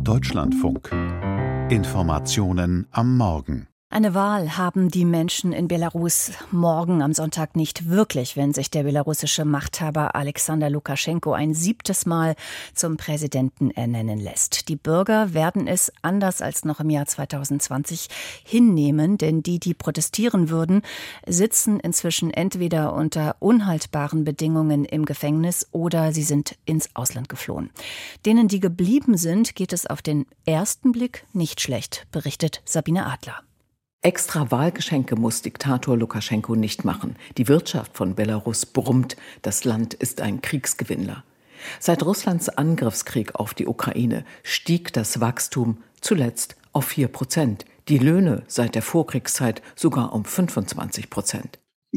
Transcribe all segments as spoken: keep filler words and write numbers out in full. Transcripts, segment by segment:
Deutschlandfunk. Informationen am Morgen. Eine Wahl haben die Menschen in Belarus morgen am Sonntag nicht wirklich, wenn sich der belarussische Machthaber Alexander Lukaschenko ein siebtes Mal zum Präsidenten ernennen lässt. Die Bürger werden es, anders als noch im Jahr zweitausendzwanzig, hinnehmen, denn die, die protestieren würden, sitzen inzwischen entweder unter unhaltbaren Bedingungen im Gefängnis oder sie sind ins Ausland geflohen. Denen, die geblieben sind, geht es auf den ersten Blick nicht schlecht, berichtet Sabine Adler. Extra Wahlgeschenke muss Diktator Lukaschenko nicht machen. Die Wirtschaft von Belarus brummt. Das Land ist ein Kriegsgewinnler. Seit Russlands Angriffskrieg auf die Ukraine stieg das Wachstum zuletzt auf vier Prozent. Die Löhne seit der Vorkriegszeit sogar um fünfundzwanzig Prozent.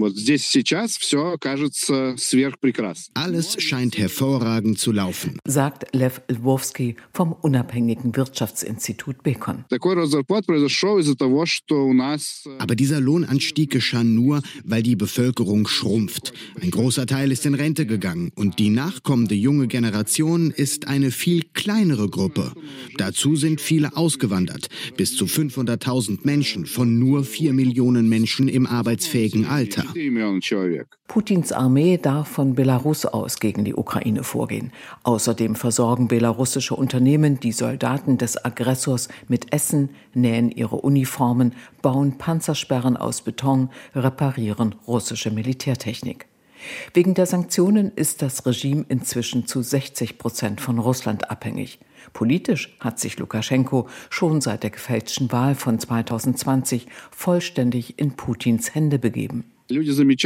Alles scheint hervorragend zu laufen, sagt Lev Lvovsky vom unabhängigen Wirtschaftsinstitut Bekon. Aber dieser Lohnanstieg geschah nur, weil die Bevölkerung schrumpft. Ein großer Teil ist in Rente gegangen und die nachkommende junge Generation ist eine viel kleinere Gruppe. Dazu sind viele ausgewandert, bis zu fünfhunderttausend Menschen von nur vier Millionen Menschen im arbeitsfähigen Alter. Putins Armee darf von Belarus aus gegen die Ukraine vorgehen. Außerdem versorgen belarussische Unternehmen die Soldaten des Aggressors mit Essen, nähen ihre Uniformen, bauen Panzersperren aus Beton, reparieren russische Militärtechnik. Wegen der Sanktionen ist das Regime inzwischen zu sechzig Prozent von Russland abhängig. Politisch hat sich Lukaschenko schon seit der gefälschten Wahl von zweitausendzwanzig vollständig in Putins Hände begeben. Die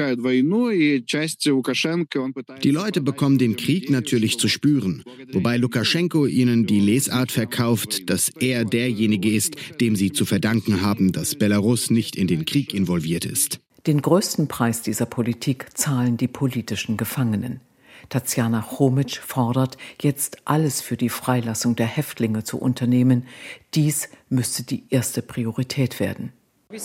Leute bekommen den Krieg natürlich zu spüren, wobei Lukaschenko ihnen die Lesart verkauft, dass er derjenige ist, dem sie zu verdanken haben, dass Belarus nicht in den Krieg involviert ist. Den größten Preis dieser Politik zahlen die politischen Gefangenen. Tatjana Chomic fordert, jetzt alles für die Freilassung der Häftlinge zu unternehmen. Dies müsste die erste Priorität werden. Wir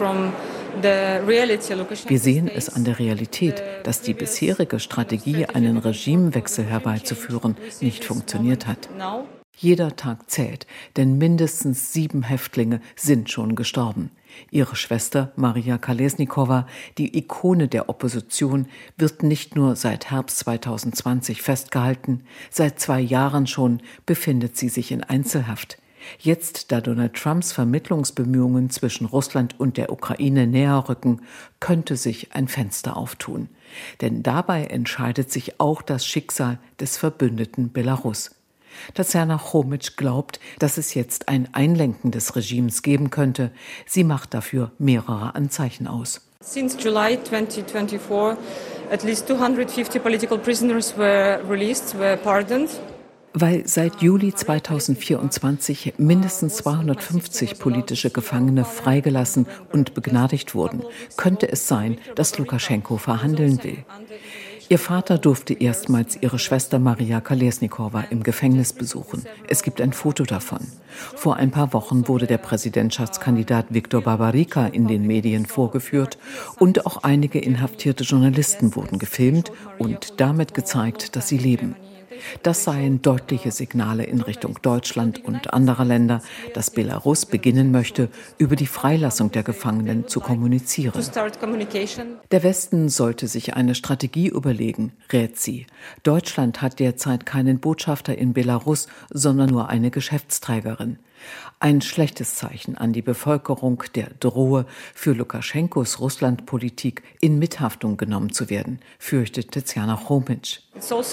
sehen es an der Realität, dass die bisherige Strategie, einen Regimewechsel herbeizuführen, nicht funktioniert hat. Jeder Tag zählt, denn mindestens sieben Häftlinge sind schon gestorben. Ihre Schwester Maria Kolesnikova, die Ikone der Opposition, wird nicht nur seit Herbst zweitausendzwanzig festgehalten, seit zwei Jahren schon befindet sie sich in Einzelhaft. Jetzt, da Donald Trumps Vermittlungsbemühungen zwischen Russland und der Ukraine näher rücken, könnte sich ein Fenster auftun. Denn dabei entscheidet sich auch das Schicksal des Verbündeten Belarus. Tatjana Chomic glaubt, dass es jetzt ein Einlenken des Regimes geben könnte. Sie macht dafür mehrere Anzeichen aus. Since July twenty twenty-four, at least two hundred fifty political prisoners were released, were pardoned. Weil seit Juli zweitausendvierundzwanzig mindestens zweihundertfünfzig politische Gefangene freigelassen und begnadigt wurden, könnte es sein, dass Lukaschenko verhandeln will. Ihr Vater durfte erstmals ihre Schwester Maria Kolesnikova im Gefängnis besuchen. Es gibt ein Foto davon. Vor ein paar Wochen wurde der Präsidentschaftskandidat Viktor Babarika in den Medien vorgeführt und auch einige inhaftierte Journalisten wurden gefilmt und damit gezeigt, dass sie leben. Das seien deutliche Signale in Richtung Deutschland und anderer Länder, dass Belarus beginnen möchte, über die Freilassung der Gefangenen zu kommunizieren. Der Westen sollte sich eine Strategie überlegen, rät sie. Deutschland hat derzeit keinen Botschafter in Belarus, sondern nur eine Geschäftsträgerin. Ein schlechtes Zeichen an die Bevölkerung, der drohe, für Lukaschenkos Russlandpolitik in Mithaftung genommen zu werden, fürchtet Tatjana Chomic.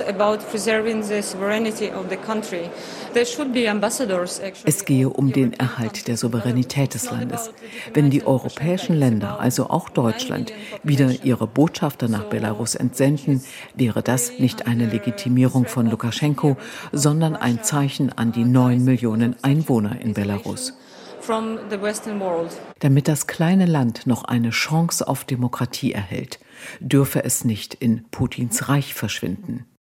Es gehe um den Erhalt der Souveränität des Landes. Wenn die europäischen Länder, also auch Deutschland, wieder ihre Botschafter nach Belarus entsenden, wäre das nicht eine Legitimierung von Lukaschenko, sondern ein Zeichen an die neun Millionen Einwohner in Belarus. Damit das kleine Land noch eine Chance auf Demokratie erhält, dürfe es nicht in Putins Reich verschwinden.